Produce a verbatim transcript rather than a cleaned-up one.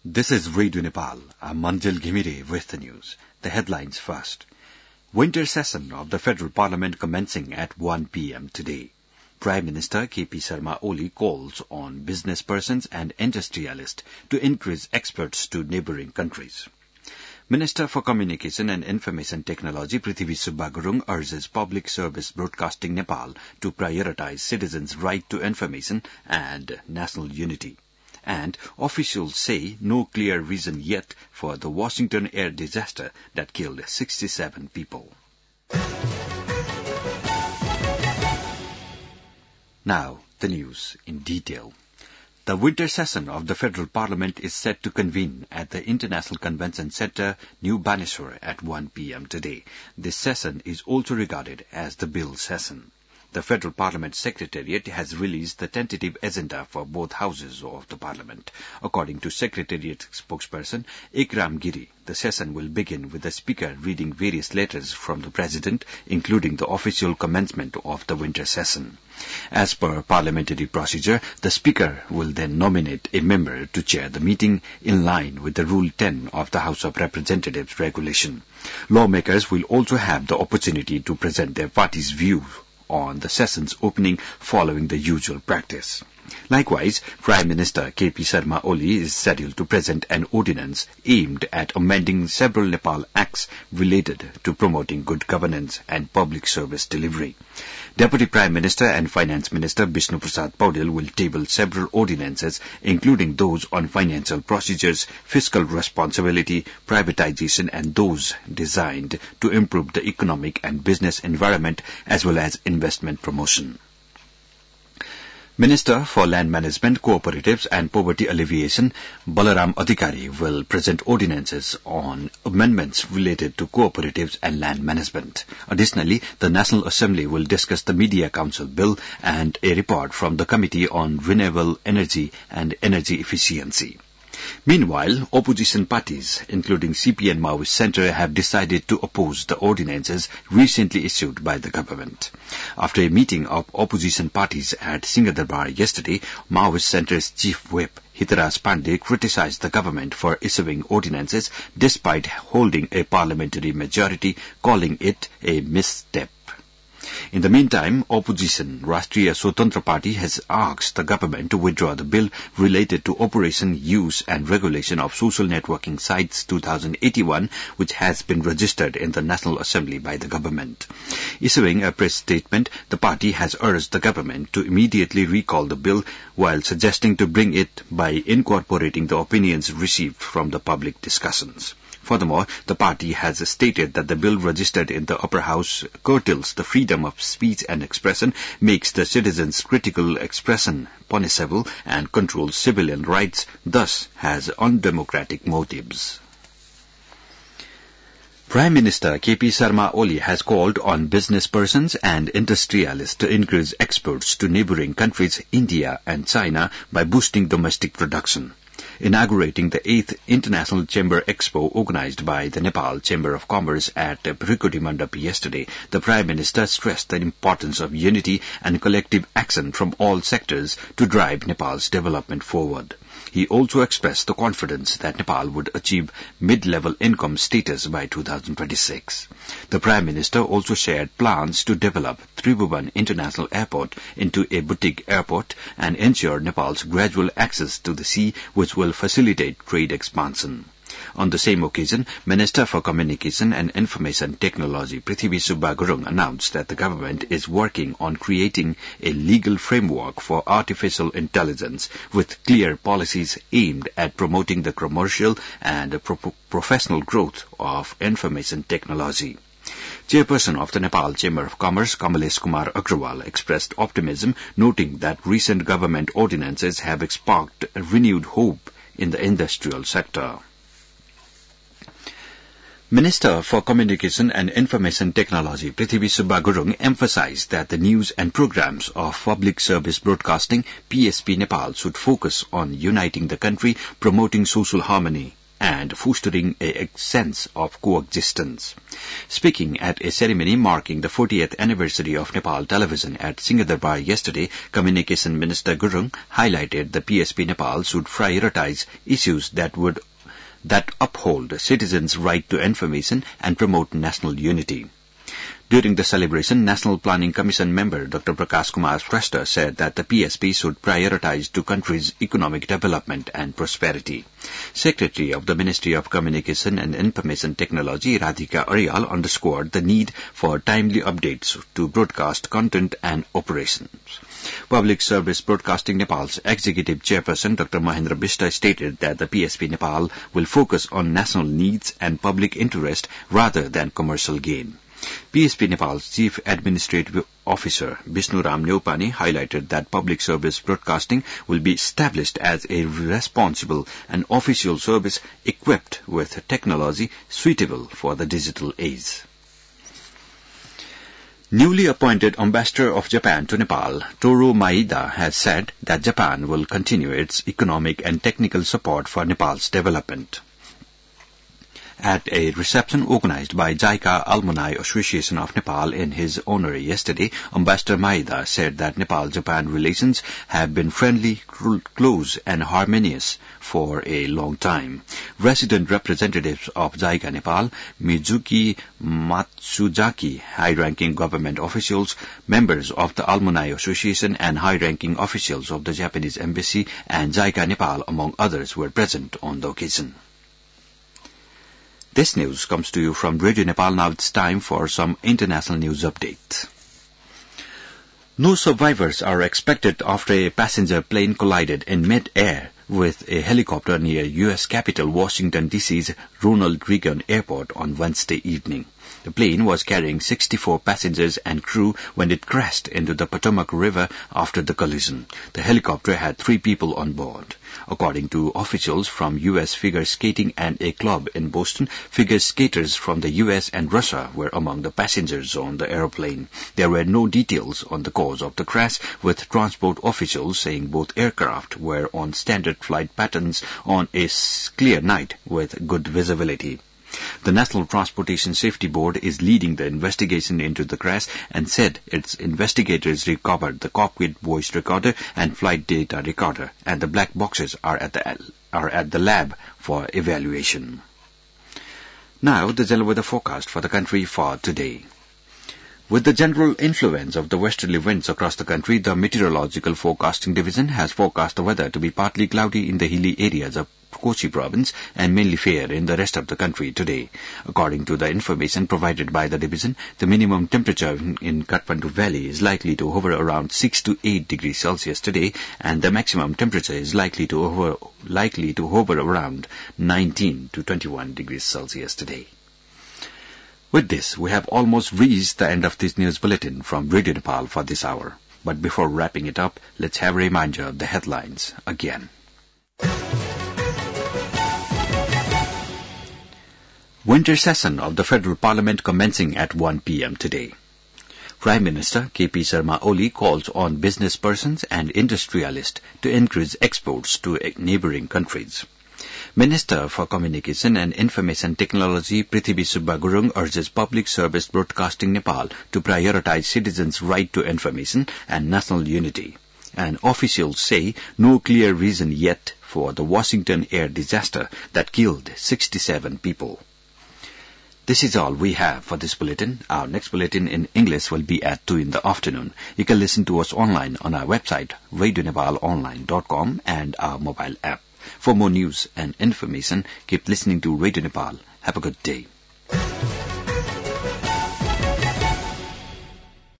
This is Radio Nepal. I'm Manjil Ghimire with the news. The headlines first. Winter session of the Federal Parliament commencing at one p.m. today. Prime Minister K P Sharma Oli calls on business persons and industrialists to increase exports to neighbouring countries. Minister for Communication and Information Technology Prithvi Subba Gurung urges Public Service Broadcasting Nepal to prioritize citizens' right to information and national unity. And officials say no clear reason yet for the Washington air disaster that killed sixty-seven people. Now, the news in detail. The winter session of the Federal Parliament is set to convene at the International Convention Centre, New Baneswar at one p.m. today. This session is also regarded as the Bill session. The Federal Parliament Secretariat has released the tentative agenda for both houses of the Parliament. According to Secretariat spokesperson Ikram Giri, the session will begin with the Speaker reading various letters from the President, including the official commencement of the winter session. As per parliamentary procedure, the Speaker will then nominate a member to chair the meeting in line with the Rule ten of the House of Representatives regulation. Lawmakers will also have the opportunity to present their party's view on the session's opening following the usual practice. Likewise, Prime Minister K P Sharma Oli is scheduled to present an ordinance aimed at amending several Nepal acts related to promoting good governance and public service delivery. Deputy Prime Minister and Finance Minister Bishnu Prasad Paudel will table several ordinances, including those on financial procedures, fiscal responsibility, privatization, and those designed to improve the economic and business environment as well as investment promotion. Minister for Land Management, Cooperatives and Poverty Alleviation, Balaram Adhikari, will present ordinances on amendments related to cooperatives and land management. Additionally, the National Assembly will discuss the Media Council Bill and a report from the Committee on Renewable Energy and Energy Efficiency. Meanwhile, opposition parties, including C P N Maoist Centre, have decided to oppose the ordinances recently issued by the government. After a meeting of opposition parties at Singadarbar yesterday, Maoist Centre's chief whip, Hitaraj Pandey, criticized the government for issuing ordinances despite holding a parliamentary majority, calling it a misstep. In the meantime, opposition Rashtriya Swatantra Party has asked the government to withdraw the bill related to operation, use and regulation of social networking sites two thousand eighty-one, which has been registered in the National Assembly by the government. Issuing a press statement, the party has urged the government to immediately recall the bill while suggesting to bring it by incorporating the opinions received from the public discussions. Furthermore, the party has stated that the bill registered in the upper house curtails the freedom of speech and expression, makes the citizens' critical expression punishable, and controls civilian rights, thus has undemocratic motives. Prime Minister K P Sharma Oli has called on business persons and industrialists to increase exports to neighbouring countries, India and China, by boosting domestic production. Inaugurating the eighth International Chamber Expo organized by the Nepal Chamber of Commerce at Brikudi Mandap yesterday, the Prime Minister stressed the importance of unity and collective action from all sectors to drive Nepal's development forward. He also expressed the confidence that Nepal would achieve mid-level income status by two thousand twenty-six. The Prime Minister also shared plans to develop Tribhuvan International Airport into a boutique airport and ensure Nepal's gradual access to the sea, which will facilitate trade expansion. On the same occasion, Minister for Communication and Information Technology Prithvi Subba Gurung announced that the government is working on creating a legal framework for artificial intelligence with clear policies aimed at promoting the commercial and pro- professional growth of information technology. Chairperson of the Nepal Chamber of Commerce, Kamalesh Kumar Agrawal, expressed optimism, noting that recent government ordinances have sparked renewed hope in the industrial sector. Minister for Communication and Information Technology Prithvi Subba Gurung emphasized that the news and programs of Public Service Broadcasting P S B Nepal should focus on uniting the country, promoting social harmony and fostering a sense of coexistence. Speaking at a ceremony marking the fortieth anniversary of Nepal television at Singhadarbar yesterday, Communication Minister Gurung highlighted the P S P Nepal should prioritize issues that would that uphold citizens' right to information and promote national unity. During the celebration, National Planning Commission member Doctor Prakash Kumar Shrestha said that the P S P should prioritize the country's economic development and prosperity. Secretary of the Ministry of Communication and Information Technology, Radhika Aryal, underscored the need for timely updates to broadcast content and operations. Public Service Broadcasting Nepal's Executive Chairperson Doctor Mahendra Bishta stated that the P S P Nepal will focus on national needs and public interest rather than commercial gain. P S P Nepal's Chief Administrative Officer Vishnu Ram Neupani highlighted that public service broadcasting will be established as a responsible and official service equipped with technology suitable for the digital age. Newly appointed Ambassador of Japan to Nepal, Toru Maeda, has said that Japan will continue its economic and technical support for Nepal's development. At a reception organized by JICA Alumni Association of Nepal in his honor yesterday, Ambassador Maeda said that Nepal-Japan relations have been friendly, close and harmonious for a long time. Resident representatives of JICA Nepal, Mizuki Matsuzaki, high-ranking government officials, members of the Alumni Association and high-ranking officials of the Japanese Embassy and JICA Nepal, among others, were present on the occasion. This news comes to you from Radio Nepal. Now it's time for some international news update. No survivors are expected after a passenger plane collided in mid-air with a helicopter near U S capital Washington, D C's Ronald Reagan Airport on Wednesday evening. The plane was carrying sixty-four passengers and crew when it crashed into the Potomac River after the collision. The helicopter had three people on board. According to officials from U S Figure Skating and a club in Boston, figure skaters from the U S and Russia were among the passengers on the airplane. There were no details on the cause of the crash, with transport officials saying both aircraft were on standard flight patterns on a clear night with good visibility. The National Transportation Safety Board is leading the investigation into the crash and said its investigators recovered the cockpit voice recorder and flight data recorder, and the black boxes are at the are at the lab for evaluation. Now, the general weather forecast for the country for today. With the general influence of the westerly winds across the country, the Meteorological Forecasting Division has forecast the weather to be partly cloudy in the hilly areas of Kochi province and mainly fair in the rest of the country today. According to the information provided by the division, the minimum temperature in Kathmandu Valley is likely to hover around six to eight degrees Celsius today, and the maximum temperature is likely to hover, likely to hover around nineteen to twenty-one degrees Celsius today. With this, we have almost reached the end of this news bulletin from Radio Nepal for this hour. But before wrapping it up, let's have a reminder of the headlines again. Winter session of the Federal Parliament commencing at one p.m. today. Prime Minister K P Sharma Oli calls on business persons and industrialists to increase exports to neighboring countries. Minister for Communication and Information Technology Prithvi Subba Gurung urges Public Service Broadcasting Nepal to prioritize citizens' right to information and national unity. And officials say no clear reason yet for the Washington air disaster that killed sixty-seven people. This is all we have for this bulletin. Our next bulletin in English will be at two in the afternoon. You can listen to us online on our website, radio nepal online dot com, and our mobile app. For more news and information, keep listening to Radio Nepal. Have a good day.